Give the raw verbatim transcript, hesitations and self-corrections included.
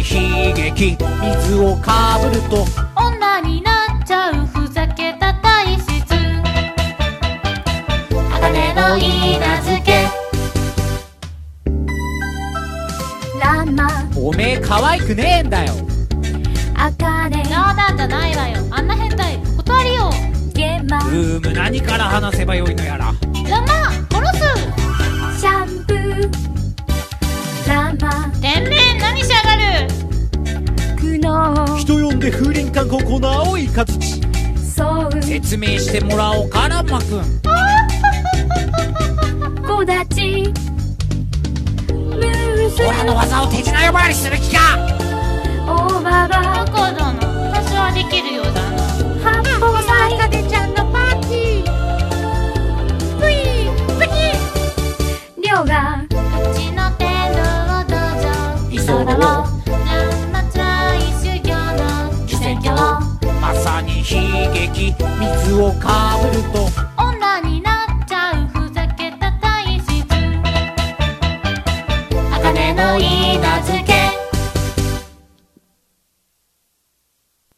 悲劇。水をかぶると女になっちゃうふざけた体質。茜のいなずけ。 ラマおめえ可愛くねえんだよ。 茜冗談じゃないわよ、あんな変態断りよ。 ゲマうーむ、何から話せばよいのやら。 ラマ殺す。 シャンプーラマてめえ何しやがる。 苦悩人呼んで風林観光この青いカズチ。 そう説明してもらおうか、ランマくん。 木立ムースオラの技を手品呼ばわりする気か。 大ババどこだの、私はできるようだな。 八方斎かでちゃんのパーティー。ぷいぷにりょうがうちの天道をどうぞ。 居候ランマつらい修行の奇跡を。 まさに悲劇。水をかぶると女になっちゃうふざけた体質。茜のいなずけ。